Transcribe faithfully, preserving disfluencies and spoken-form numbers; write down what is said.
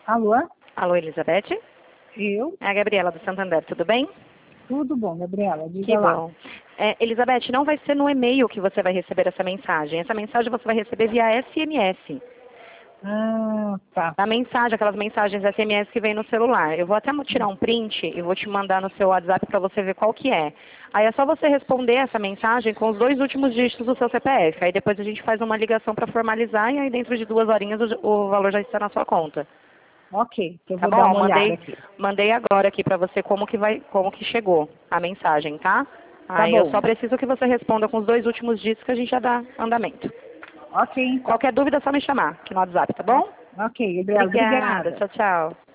Alô? Alô, Elizabeth? Eu? É a Gabriela do Santander, tudo bem? Tudo bom, Gabriela, diga Que lá. bom. É, Elizabeth, não vai ser no e-mail que você vai receber essa mensagem. Essa mensagem você vai receber via S M S. Ah, tá. A mensagem, aquelas mensagens S M S que vem no celular. Eu vou até tirar um print e vou te mandar no seu WhatsApp para você ver qual que é. Aí é só você responder essa mensagem com os dois últimos dígitos do seu C P F. Aí depois a gente faz uma ligação para formalizar e aí dentro de duas horinhas o, o valor já está na sua conta. Ok, eu Tá vou dar bom? uma olhada Mandei, aqui. mandei agora aqui para você como que vai, como que chegou a mensagem, tá? Tá Aí eu bom. só preciso que você responda com os dois últimos dígitos que a gente já dá andamento. Ok, então. Qualquer dúvida é só me chamar aqui no WhatsApp, tá bom? Ok, Gabriela, Obrigada. obrigada. Tchau, tchau.